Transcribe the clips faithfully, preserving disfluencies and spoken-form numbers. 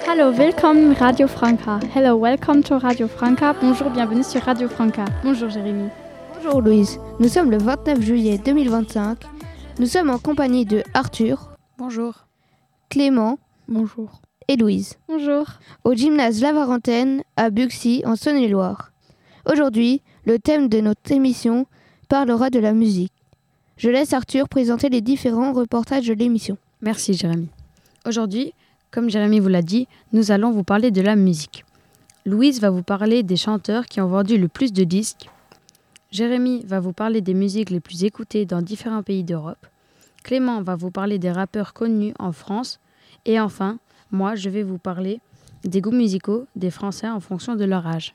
Hallo, willkommen Radio Franca. Hello, welcome to Radio Franca. Bonjour, bienvenue sur Radio Franca. Bonjour Jérémy. Bonjour Louise. Nous sommes le vingt-neuf juillet deux mille vingt-cinq. Nous sommes en compagnie de Arthur. Bonjour. Clément. Bonjour. Et Louise. Bonjour. Au gymnase Lavarentaine à Buxy en Saône-et-Loire. Aujourd'hui, le thème de notre émission parlera de la musique. Je laisse Arthur présenter les différents reportages de l'émission. Merci Jérémy. Aujourd'hui, comme Jérémy vous l'a dit, nous allons vous parler de la musique. Louise va vous parler des chanteurs qui ont vendu le plus de disques. Jérémy va vous parler des musiques les plus écoutées dans différents pays d'Europe. Clément va vous parler des rappeurs connus en France. Et enfin, moi, je vais vous parler des goûts musicaux des Français en fonction de leur âge.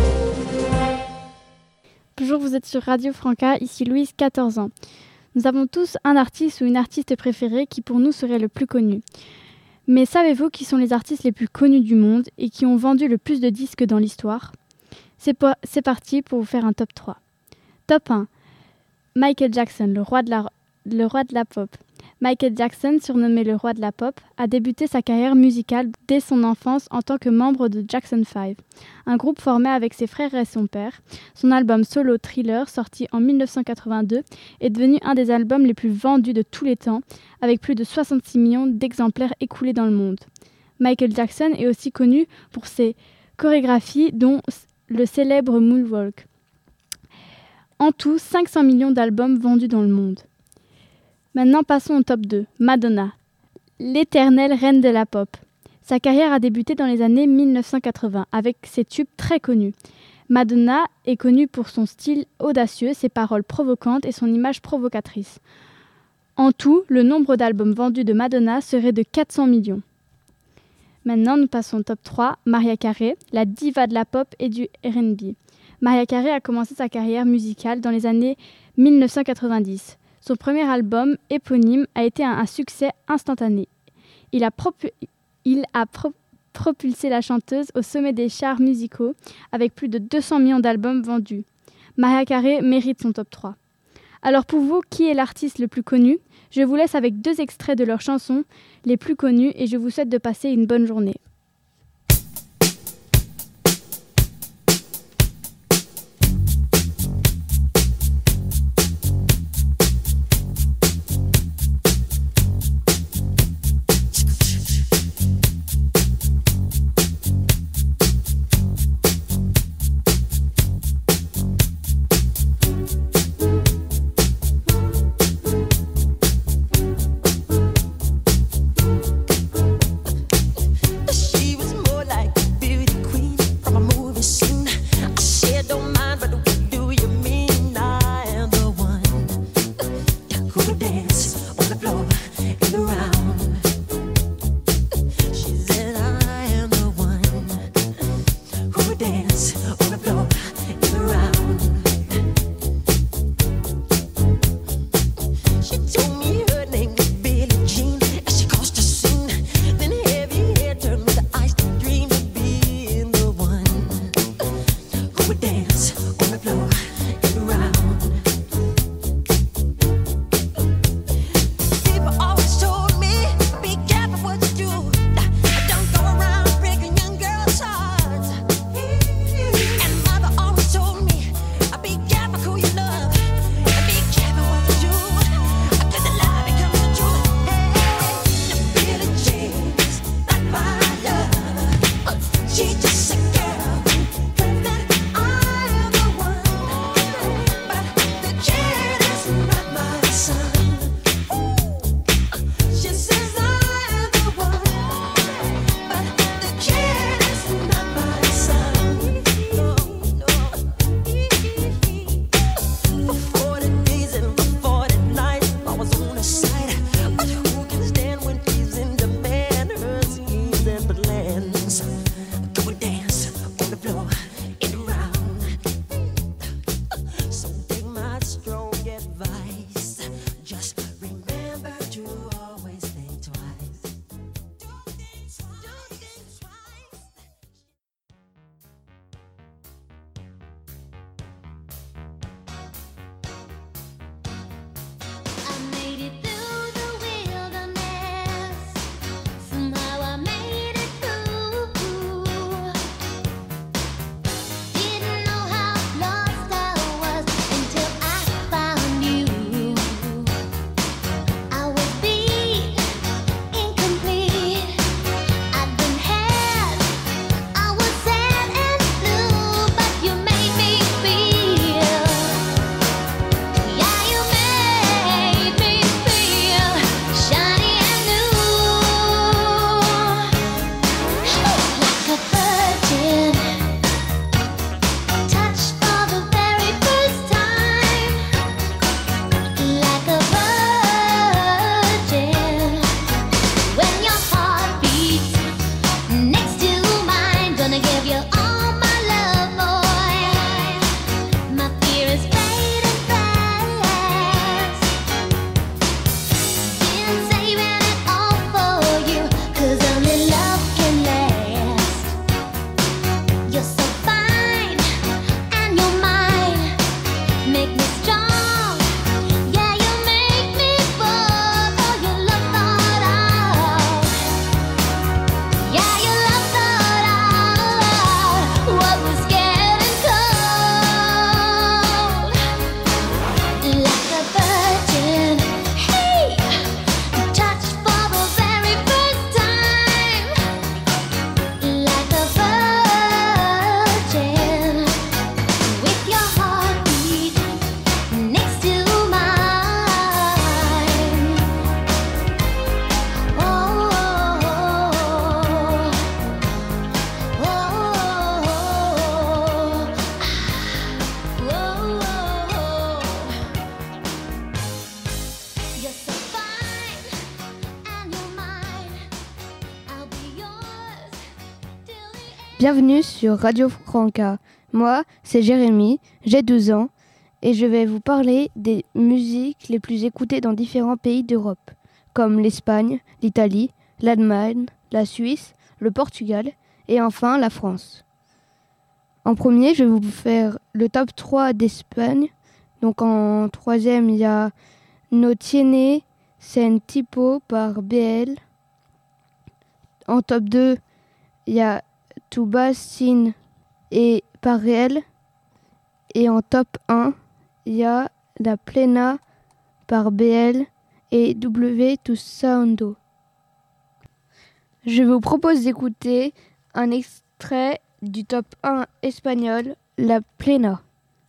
Bonjour, vous êtes sur Radio Franca, ici Louise, quatorze ans. Nous avons tous un artiste ou une artiste préférée qui pour nous serait le plus connu. Mais savez-vous qui sont les artistes les plus connus du monde et qui ont vendu le plus de disques dans l'histoire ? C'est, po- c'est parti pour vous faire un top trois. Top un. Michael Jackson, le roi de la, le roi de la pop. Michael Jackson, surnommé le roi de la pop, a débuté sa carrière musicale dès son enfance en tant que membre de Jackson five, un groupe formé avec ses frères et son père. Son album solo Thriller, sorti en dix-neuf cent quatre-vingt-deux, est devenu un des albums les plus vendus de tous les temps, avec plus de soixante-six millions d'exemplaires écoulés dans le monde. Michael Jackson est aussi connu pour ses chorégraphies, dont le célèbre Moonwalk. En tout, cinq cents millions d'albums vendus dans le monde. Maintenant, passons au top deux. Madonna, l'éternelle reine de la pop. Sa carrière a débuté dans les années dix-neuf cent quatre-vingts avec ses tubes très connus. Madonna est connue pour son style audacieux, ses paroles provocantes et son image provocatrice. En tout, le nombre d'albums vendus de Madonna serait de quatre cents millions. Maintenant, nous passons au top trois. Mariah Carey, la diva de la pop et du R and B. Mariah Carey a commencé sa carrière musicale dans les années dix-neuf cent quatre-vingt-dix. Son premier album, éponyme, a été un, un succès instantané. Il a, propu- il a pro- propulsé la chanteuse au sommet des charts musicaux avec plus de deux cents millions d'albums vendus. Mariah Carey mérite son top trois. Alors pour vous, qui est l'artiste le plus connu ? Je vous laisse avec deux extraits de leurs chansons les plus connues et je vous souhaite de passer une bonne journée. Bienvenue sur Radio Franca. Moi, c'est Jérémy, j'ai douze ans et je vais vous parler des musiques les plus écoutées dans différents pays d'Europe, comme l'Espagne, l'Italie, l'Allemagne, la Suisse, le Portugal et enfin la France. En premier, je vais vous faire le top trois d'Espagne. Donc en troisième, il y a No Tiene Sentido par B L. En top deux, il y a Tu vas sin et par Réel. Et en top un, il y a La Plena par B L et W to Soundo. Je vous propose d'écouter un extrait du top un espagnol, La Plena.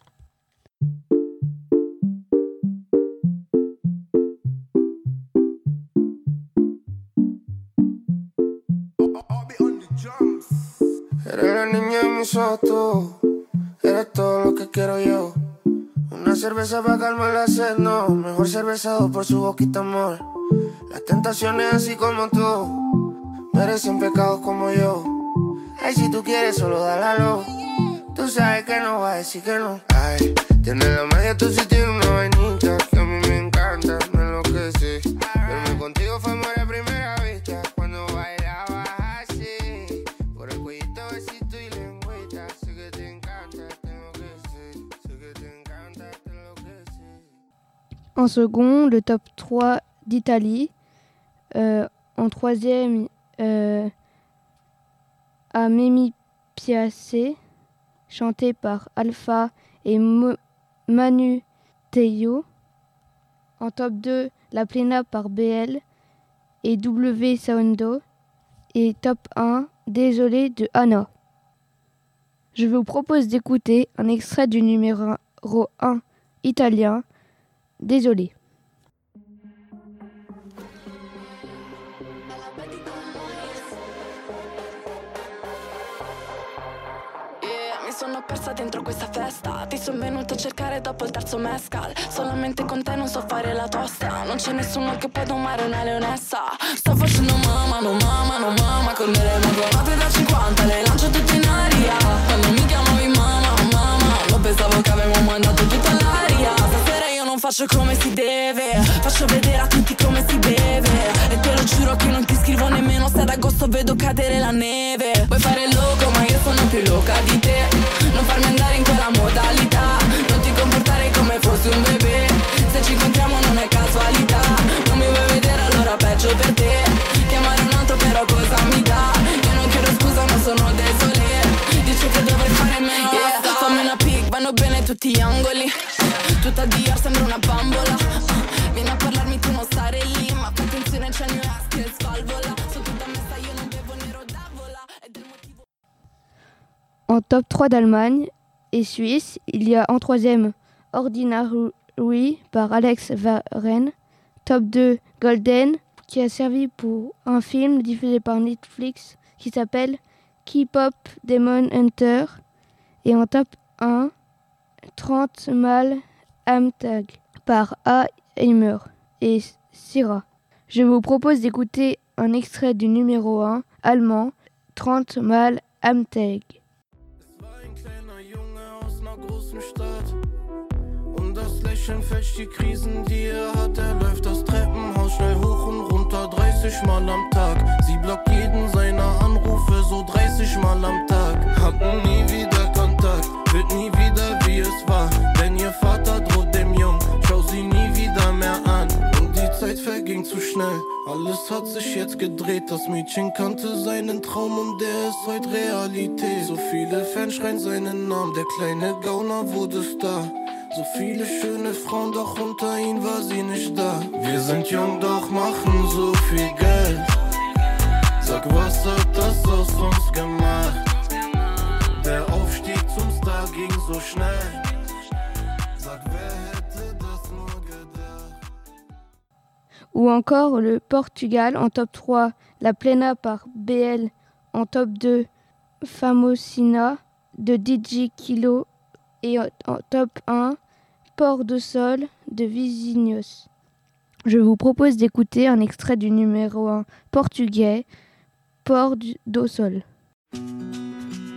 Eres la niña de mis ojos, tú. Eres todo lo que quiero yo. Una cerveza para calmar la sed, no. Mejor cervezado por su boquita, amor. Las tentaciones así como tú merecen pecados como yo. Ay, si tú quieres solo dale a lo. Tú sabes que no va a decir que no. Ay, tienes la magia, tú sí tienes una vainita que a mí me encanta, me enloquece. Verme contigo fue amor a primera vista. Cuando bailabas así, por el cuellito, besito y lengüita. Sé que te encanta, te enloquece. Sé que te encanta, te enloquece. En second, le top trois d'Italie. Euh, en troisième, euh, à Mimi Piace, chanté par Alpha et Mo- Manu Teio. En top deux, La Plena par B L et W Soundo. Et top un, Désolé de Anna. Je vous propose d'écouter un extrait du numéro un italien, Désolé. Sono persa dentro questa festa. Ti sono venuta a cercare dopo il terzo mescal. Solamente con te non so fare la tosta. Non c'è nessuno che può domare una leonessa. Sto facendo mamma, no mamma, no mamma. Con delle vagonate da cinquanta le lancio tutte in aria. Quando mi chiamavi mamma, mamma, non pensavo che avevo mandato tutto all'aria. Stasera io non faccio come si deve. Faccio vedere a tutti come si beve. E te lo giuro che non ti scrivo nemmeno se ad agosto vedo cadere la neve. Vuoi fare il loco ma io sono più loca di te. Non farmi andare in quella modalità. Non ti comportare come fossi un bebè. Se ci incontriamo non è casualità. Non mi vuoi vedere allora peggio per te. Chiamare un altro però cosa mi dà? Io non chiedo scusa ma sono desolé. Dice che dovrei fare meno yeah. Fammi una pic, vanno bene tutti gli angoli. Tutta Dior sembra una bambola. Vieni a parlarmi tu non stare lì. Ma fai attenzione c'è il mio ass che svalvola. Sono tutta messa io non bevo nero d'avola. Ed è il motivo. En top trois d'Allemagne et Suisse, il y a en troisième Ordinary par Alex Varenne, top deux Golden qui a servi pour un film diffusé par Netflix qui s'appelle K-Pop Demon Hunter et en top un trente Mal Amtag par A. Heimer et Syrah. Je vous propose d'écouter un extrait du numéro un allemand trente Mal Amtag. Fälscht die Krisen, die er hat, er läuft das Treppenhaus schnell hoch und runter, dreißig Mal am Tag. Sie blockt jeden seiner Anrufe, so dreißig Mal am Tag. Hatten nie wieder Kontakt, wird nie wieder wie es war. Denn ihr Vater droht dem Jungen, schau sie nie wieder mehr an. Und die Zeit verging zu schnell, alles hat sich jetzt gedreht. Das Mädchen kannte seinen Traum und der ist heute Realität. So viele Fans schreien seinen Namen, der kleine Gauner wurde Star. So viele schöne Frauen, doch unter ihnen war sie nicht da. Wir sind jung, doch machen so viel Geld. Sag, was hat das aus uns gemacht? Der Aufstieg zum Star ging so schnell. Sag, wer hätte das nur gedacht? Ou encore le Portugal en top trois, La Plena par B L en top deux, Famosina de D J Kilo et en top un, Port do Sol de Vizinhos. Je vous propose d'écouter un extrait du numéro un portugais, Port do Sol.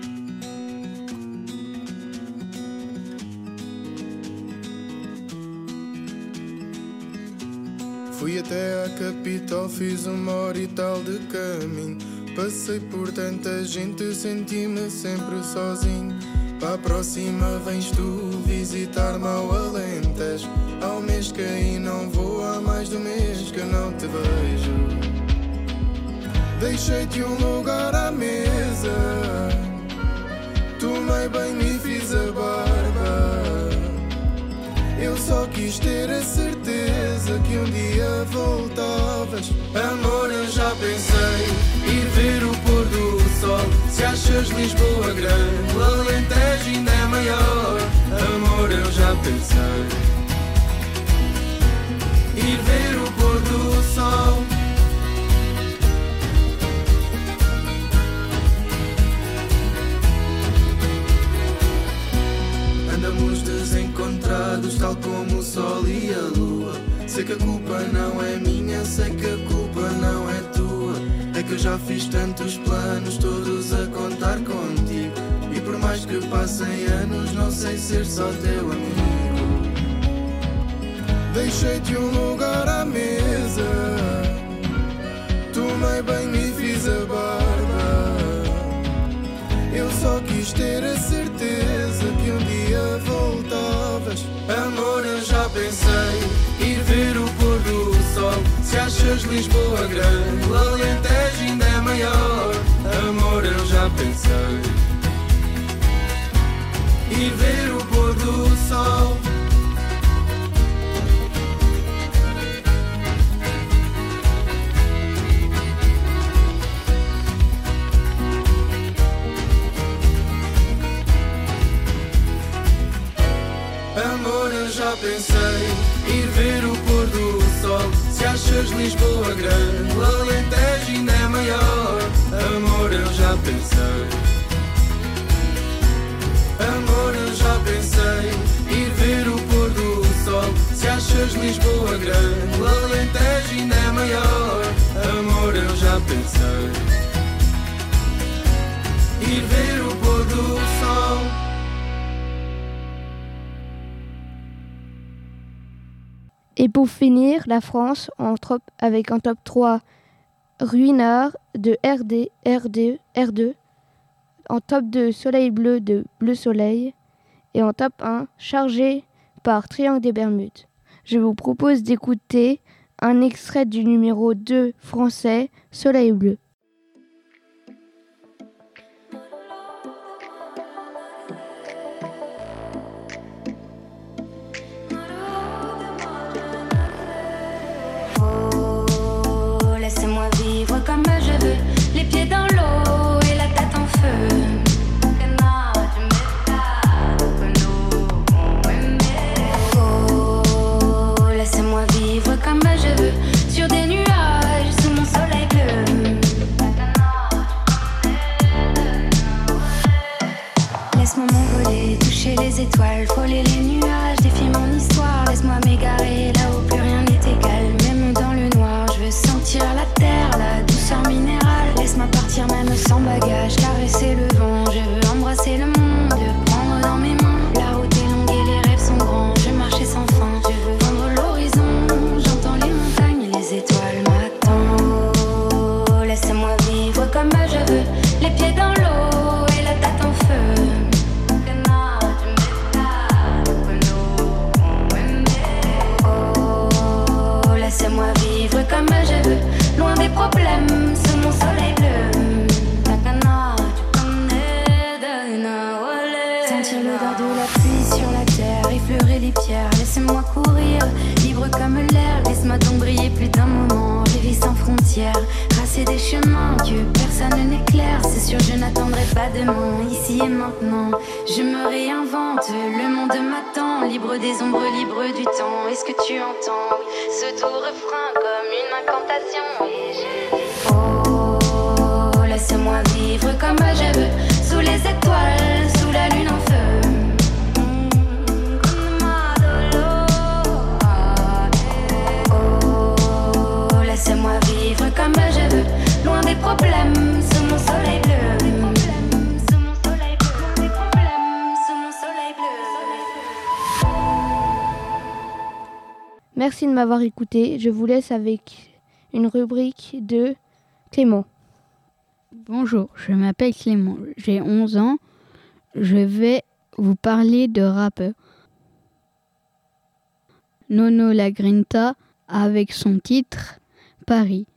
Fui até à capital, fiz uma hora e tal de caminho. Passei por tanta gente, senti-me sempre sozinho. Para a próxima vens tu visitar-me ao Alentejo. Há um mês que aí não vou, há mais de um mês que não te vejo. Deixei-te um lugar à mesa, tomei banho e fiz a barba. Eu só quis ter a certeza que um dia voltavas. Amor, eu já pensei ir ver o pôr do sol. Se achas Lisboa grande, o Alentejo ainda é maior. Amor, eu já pensei ir ver o pôr do sol. Andamos desencontrados, tal como o sol e a lua. Sei que a culpa não é minha, sei que a culpa não é tua. É que eu já fiz tantos planos, todos a contar contigo. E por mais que passem anos, não sei ser só teu amigo. Deixei-te um lugar à mesa, tomei banho e fiz a barba. Eu só quis ter a certeza que um dia voltavas. Amor, eu já pensei ir ver o pôr do sol. Se achas Lisboa grande, o Alentejo ainda é maior. Amor, eu já pensei ir ver o pôr do sol. Amor, eu já pensei ir ver o pôr do sol. Se achas Lisboa grande, o Alentejo ainda é maior. Amor, eu já pensei. Amor, eu já pensei ir ver o pôr do sol. Se achas Lisboa grande, o Alentejo ainda é maior. Amor, eu já pensei ir ver o pôr do sol. Et pour finir, la France en top, avec un top trois Ruinard de R D, R D, R deux, en top deux Soleil Bleu de Bleu Soleil et en top un Chargé par Triangle des Bermudes. Je vous propose d'écouter un extrait du numéro deux français Soleil Bleu. Laissez-moi vivre comme je veux, les pieds dans l'eau et la tête en feu. Oh, laissez-moi vivre comme je veux, sur des nuages, sous mon soleil bleu. Laisse-moi m'envoler, toucher les étoiles, frôler les nuages, défier mon histoire. Laisse-moi m'égarer là où plus rien n'est égal, même dans le noir. Je veux sentir la terre, la douceur minérale. Laisse-moi partir même sans bagage, caresser le vent. Je veux embrasser le monde, prendre dans mes mains. La route est longue et les rêves sont grands. Je veux marcher sans fin, je veux vendre l'horizon. J'entends les montagnes, les étoiles m'attendent. Oh, laissez-moi vivre comme je veux, les pieds dans l'eau et la tête en feu. Oh, laissez-moi vivre comme je veux, loin des problèmes, sous mon soleil bleu. Sentir l'odeur de la pluie sur la terre, effleurer les pierres, laissez-moi courir, libre comme l'air. Laisse-moi donc briller plus d'un moment, rêver sans frontières, tracer des chemins que personne n'éclaire. C'est sûr je n'attendrai pas demain, ici et maintenant. Je me réinvente, le monde m'attend, libre des ombres, libre du temps. Est-ce que tu entends, oui, ce doux refrain comme une incantation? Et je dis, oh, laissez-moi vivre comme je veux, sous les étoiles, sous la lune en feu. Oh, laissez-moi vivre comme je veux, loin des problèmes, sous mon soleil bleu. Sous mon soleil bleu, loin des problèmes, sous mon soleil bleu. Merci de m'avoir écouté. Je vous laisse avec une rubrique de Clément. Bonjour, je m'appelle Clément, j'ai onze ans. Je vais vous parler de rappeur. Nono La Grinta avec son titre Paris.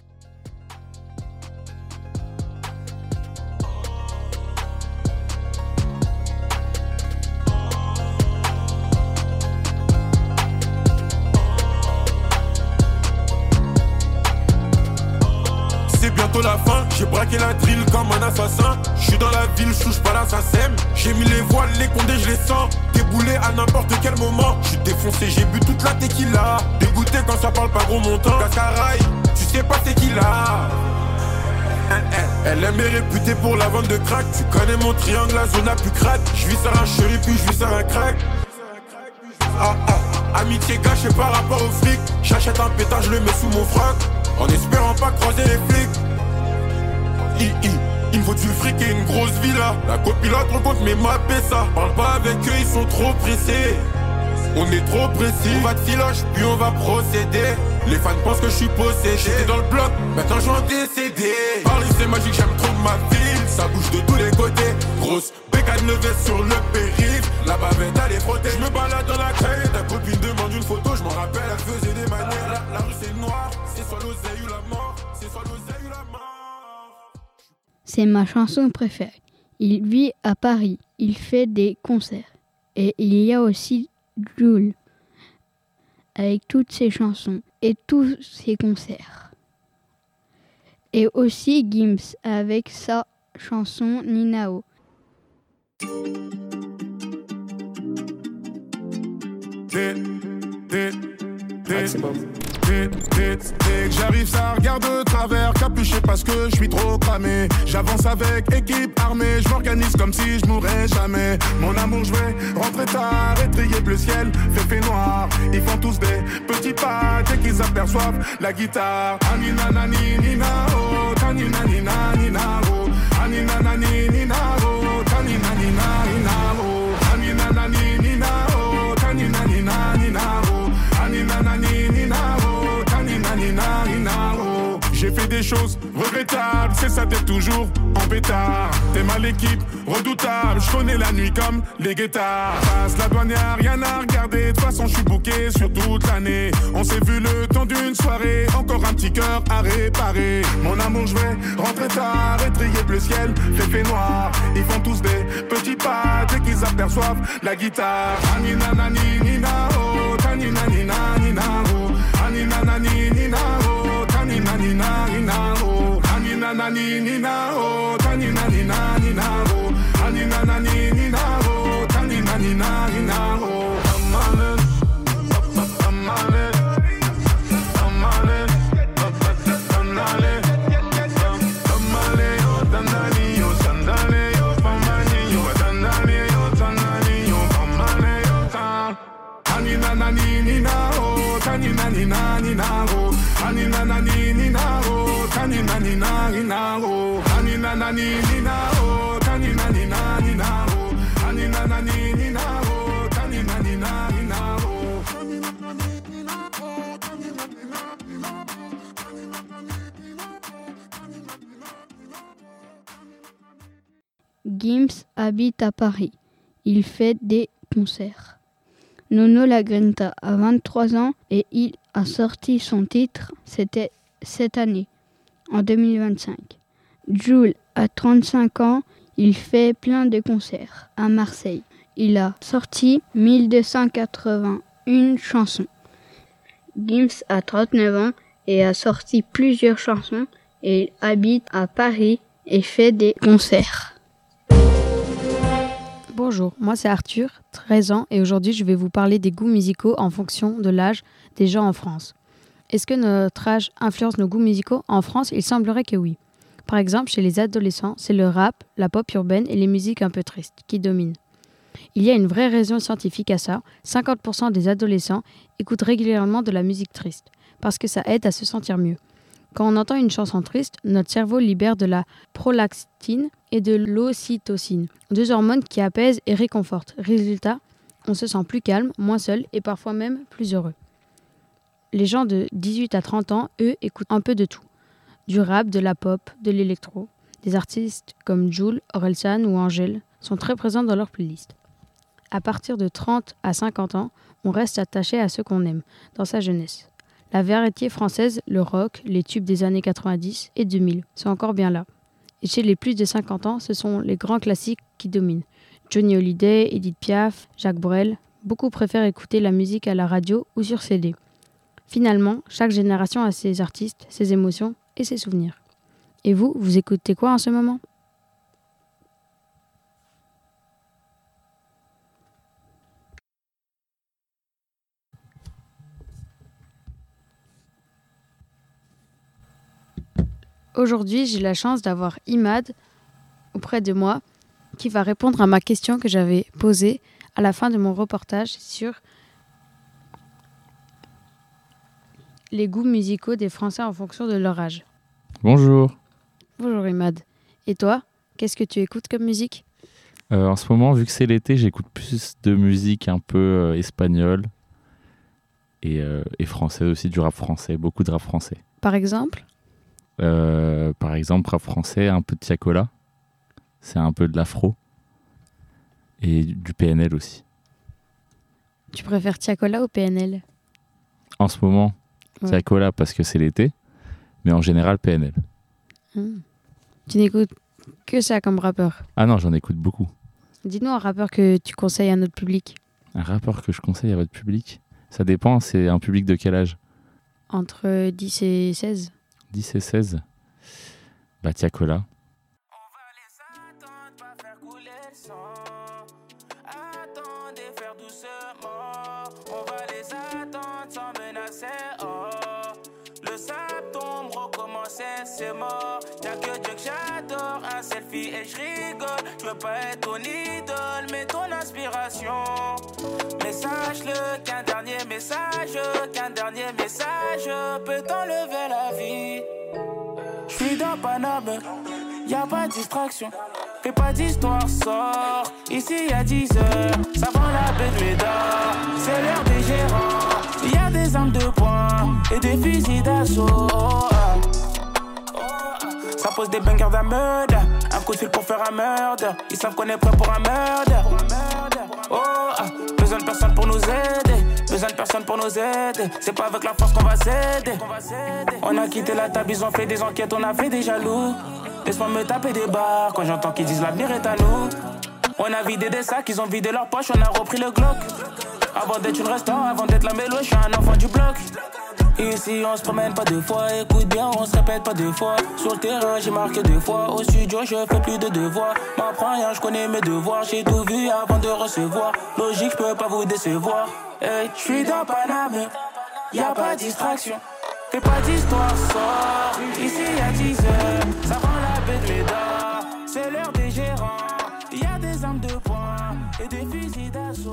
C'est bientôt la fin, j'ai braqué la drill comme un assassin. Je suis dans la ville, je touche pas l'assassin. J'ai mis les voiles, les condés, je les sens. Déboulé à n'importe quel moment. Je suis défoncé, j'ai bu toute la tequila. Dégoûté quand ça parle pas gros montant. Cascaraï, tu sais pas c'est qui là. Elle aime est réputée pour la vente de crack. Tu connais mon triangle, la zone la plus crade. Je vis sur un chéri puis je vis sur un crack. Ah ah, amitié gâchée par rapport au flic. J'achète un pétard, je le mets sous mon froc. En espérant pas croiser les flics. I, I, il me faut du fric et une grosse villa. La copilote rencontre mes mappés ça. Parle pas avec eux, ils sont trop pressés. On est trop précis. On va de filoche, puis on va procéder. Les fans pensent que je suis possédé. J'étais dans le bloc, maintenant je suis décédé. Paris c'est magique, j'aime trop ma ville. Ça bouge de tous les côtés. Grosse bécane levée sur le périph'. La bavette elle est frottée. Je me balade dans la caille. Ta copine demande une photo, je m'en rappelle, elle faisait des manières. La, la rue c'est noir, c'est soit l'oseille ou la mort. C'est soit l'oseille ou la mort. C'est ma chanson préférée. Il vit à Paris, il fait des concerts. Et il y a aussi Jul, avec toutes ses chansons et tous ses concerts. Et aussi Gims, avec sa chanson Ninao. Dès, dès, dès, dès, dès, dès que j'arrive, ça regarde de travers, capuché parce que je suis trop cramé. J'avance avec équipe armée, je m'organise comme si je mourrais jamais. Mon amour, je vais rentrer tard, étrier bleu ciel, fait fait noir. Ils font tous des petits pas dès qu'ils aperçoivent la guitare. Anina nani nina oh, tanina nina nina oh, anina nani nina oh, tanina nina nina oh, anina nani nina oh, tanina nina nina oh, anina nani nina oh, tanina nina nina oh. J'ai fait des choses regrettables, c'est ça t'es toujours en pétard. T'es mal l'équipe, redoutable, je connais la nuit comme les guettards. Passe la douane, y'a rien à regarder, de toute façon je suis booké sur toute l'année. On s'est vu le temps d'une soirée, encore un petit cœur à réparer. Mon amour, je vais rentrer tard, étrier bleu ciel, fait fait noir. Ils font tous des petits pas dès qu'ils aperçoivent la guitare. Anina nani nina oh, tanina nina nina oh, anina nani nina oh, tanina nina nina oh, anina nani nina oh, tanina nina nina oh, anina nani nina oh, tanina nina nina oh. Amale, amale, amale, amale, amale, oh danali, oh sandale, oh pamani, oh danali, oh danali, oh amale, oh ta. Anina nani nina oh, tanina nina nina oh, anina nani nina oh, tanina nina nina oh, anina nani nina oh, tanina nina nina oh, anina nani nina oh, tanina nina nina oh. Gims habite à Paris. Il fait des concerts. Nono La Grinta a vingt-trois ans et il a sorti son titre, c'était cette année, en deux mille vingt-cinq. Jul a trente-cinq ans, il fait plein de concerts à Marseille. Il a sorti mille deux cent quatre-vingt-un chansons. Gims a trente-neuf ans et a sorti plusieurs chansons et il habite à Paris et fait des concerts. Bonjour, moi c'est Arthur, treize ans, et aujourd'hui je vais vous parler des goûts musicaux en fonction de l'âge des gens en France. Est-ce que notre âge influence nos goûts musicaux? En France, il semblerait que oui. Par exemple, chez les adolescents, c'est le rap, la pop urbaine et les musiques un peu tristes qui dominent. Il y a une vraie raison scientifique à ça. cinquante pour cent des adolescents écoutent régulièrement de la musique triste, parce que ça aide à se sentir mieux. Quand on entend une chanson triste, notre cerveau libère de la prolactine et de l'ocytocine, deux hormones qui apaisent et réconfortent. Résultat, on se sent plus calme, moins seul et parfois même plus heureux. Les gens de dix-huit à trente ans, eux, écoutent un peu de tout. Du rap, de la pop, de l'électro. Des artistes comme Jul, Orelsan ou Angèle sont très présents dans leur playlist. À partir de trente à cinquante ans, on reste attaché à ce qu'on aime, dans sa jeunesse. La variété française, le rock, les tubes des années quatre-vingt-dix et deux mille sont encore bien là. Et chez les plus de cinquante ans, ce sont les grands classiques qui dominent. Johnny Hallyday, Edith Piaf, Jacques Brel, beaucoup préfèrent écouter la musique à la radio ou sur C D. Finalement, chaque génération a ses artistes, ses émotions et ses souvenirs. Et vous, vous écoutez quoi en ce moment ? Aujourd'hui, j'ai la chance d'avoir Imad auprès de moi qui va répondre à ma question que j'avais posée à la fin de mon reportage sur les goûts musicaux des Français en fonction de leur âge. Bonjour. Bonjour Imad. Et toi, qu'est-ce que tu écoutes comme musique ? euh, En ce moment, vu que c'est l'été, j'écoute plus de musique un peu euh, espagnole et, euh, et française aussi, du rap français, beaucoup de rap français. Par exemple ? euh, Par exemple, rap français, un peu de Tiakola, c'est un peu de l'afro et du P N L aussi. Tu préfères Tiakola ou P N L ? En ce moment, Ouais. Tiakola parce que c'est l'été, mais en général P N L. Hum. Tu n'écoutes que ça comme rappeur ? Ah non, j'en écoute beaucoup. Dis-nous un rappeur que tu conseilles à notre public. Un rappeur que je conseille à votre public, ça dépend, c'est un public de quel âge ? Entre dix et seize ? dix et seize. Bah Tiakola. Attendez, faire doucement. On va les attendre sans menacer. Oh, le sable tombe, recommencer, c'est mort. Y'a que Dieu que j'adore, un selfie et je rigole. Je veux pas être ton idole, mais ton inspiration. Mais sache-le qu'un dernier message, qu'un dernier message peut t'enlever la vie. Je suis dans Paname, y'a pas de distraction. Fais pas d'histoire, sors. Ici y'a dix heures, ça vend la baie de Médard. C'est l'heure des gérants. Y'a des armes de poing et des fusils d'assaut. Oh, ah. Oh, ah. Ça pose des bangers d'un meurtre. Un coup de fil pour faire un meurtre. Ils savent qu'on est prêt pour un meurtre. Oh, ah. Besoin de personne pour nous aider. Besoin de personne pour nous aider. C'est pas avec la force qu'on va s'aider. On a quitté la table, ils ont fait des enquêtes, on a fait des jaloux. Laisse-moi me taper des barres quand j'entends qu'ils disent l'avenir est à nous. On a vidé des sacs, ils ont vidé leurs poches, on a repris le Glock. Avant d'être une restaurant, avant d'être la mélo, je suis un enfant du bloc. Ici on se promène pas deux fois, écoute bien, on se répète pas deux fois. Sur le terrain j'ai marqué deux fois, au studio je fais plus de devoirs. M'apprends rien, je connais mes devoirs, j'ai tout vu avant de recevoir. Logique, je peux pas vous décevoir. Hey, je suis dans Paname, y'a pas de distraction. Fais pas d'histoire, sors. Ici y'a dix heures, ça rend la baie de Médard. C'est l'heure des gérants, y'a des armes de poing et des fusils d'assaut.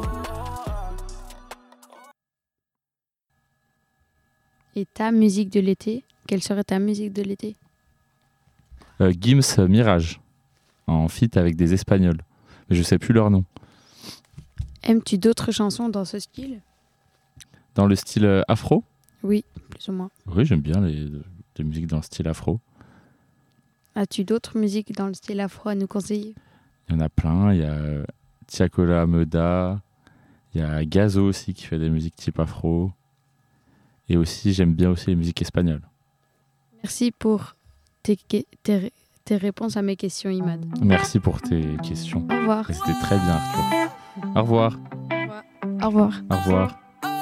Et ta musique de l'été ? Quelle serait ta musique de l'été ? euh, Gims Mirage, en feat avec des Espagnols, mais je sais plus leur nom. Aimes-tu d'autres chansons dans ce style ? Dans le style euh, afro ? Oui, plus ou moins. Oui, j'aime bien les, les musiques dans le style afro. As-tu d'autres musiques dans le style afro à nous conseiller ? Il y en a plein, il y a euh, Tiakola Meda, il y a Gazo aussi qui fait des musiques type afro. Et aussi, j'aime bien aussi les musiques espagnoles. Merci pour tes, tes, tes réponses à mes questions, Imad. Merci pour tes questions. Au revoir. Et c'était très bien, Arthur. Au revoir. Au revoir. Au revoir.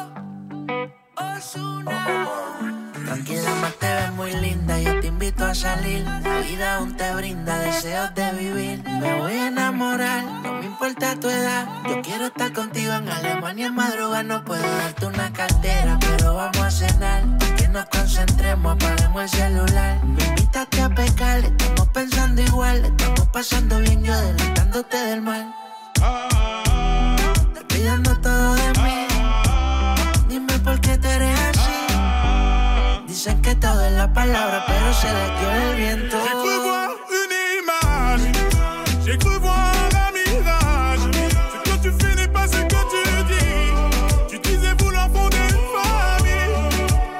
Tranquila, más te ves muy linda, yo te invito a salir. La vida aún te brinda deseos de vivir. Me voy a enamorar, no me importa tu edad. Yo quiero estar contigo en Alemania en madrugada. No puedo darte una cartera, pero vamos a cenar. Que nos concentremos, apaguemos el celular. Me invitaste a pecar, estamos pensando igual. Estamos pasando bien, yo adelantándote del mal. Te pidiendo todo de mí. Dime por qué tú eres así. Dicen que todo es la palabra, pero se les dio el viento. J'ai cru voir une image, j'ai cru voir un mirage. Ce que tu fais n'est pas ce que tu dis. Tu disais vouloir fonder une famille.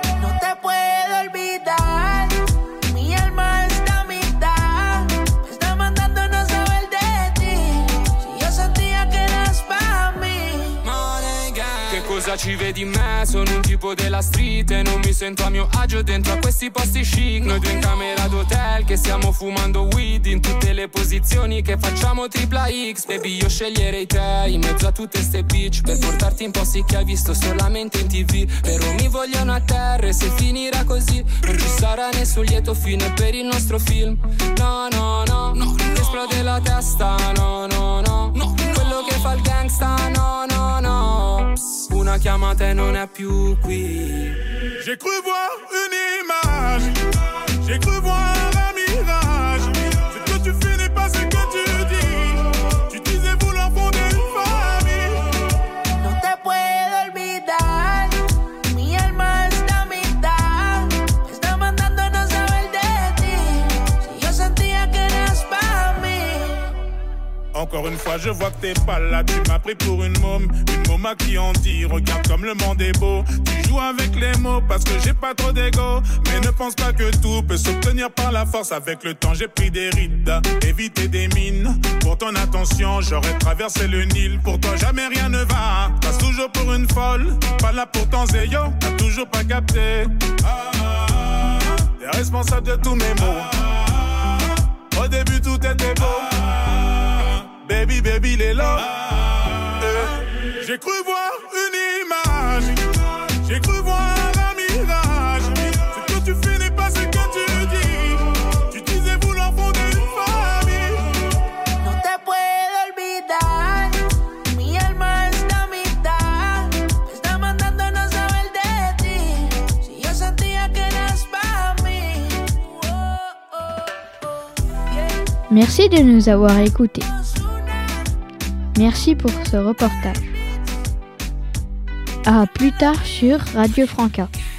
Amica ci vedi in me, sono un tipo della street e non mi sento a mio agio dentro a questi posti chic. Noi due in camera d'hotel che stiamo fumando weed in tutte le posizioni che facciamo tripla X. Baby io sceglierei te in mezzo a tutte ste bitch per portarti in posti che hai visto solamente in tv. Però mi vogliono a terra e se finirà così non ci sarà nessun lieto fine per il nostro film. No no no, no, no. Esplode la testa, no no no, no. Quello che fa il gangsta, no no no. Psst, una chiamata e non è più qui. J'ai cru voir une image, j'ai cru voir un mirage. Ce que tu fais n'est pas ce que tu dis. Tu disais vouloir fonder une famille. No te puedo olvidar, mi alma está a mitad. Me está mandando a no saber de ti. Si yo sentía que eras para mí. Encore une fois je vois que t'es pas là. Tu m'as pris pour une môme, une môme à qui on dit regarde comme le monde est beau. Tu joues avec les mots parce que j'ai pas trop d'ego. Mais ne pense pas que tout peut s'obtenir par la force. Avec le temps j'ai pris des rides, éviter des mines. Pour ton attention j'aurais traversé le Nil. Pour toi jamais rien ne va, passe toujours pour une folle. Pas là pour ton zéyo, t'as toujours pas capté. Ah, ah, ah, t'es responsable de tous mes maux. Au début tout était beau. Baby, baby, les lots. Euh, j'ai cru voir une image. J'ai cru voir un mirage. Ce que tu fais n'est pas ce que tu dis. Tu disais vouloir fonder une famille. No te puedo olvidar. Mi alma está a mitad. Me está mandando a no saber de ti. Si yo sentía que eras para mí. Oh, oh, oh, yeah. Merci de nous avoir écoutés. Merci pour ce reportage. À plus tard sur Radio Franca.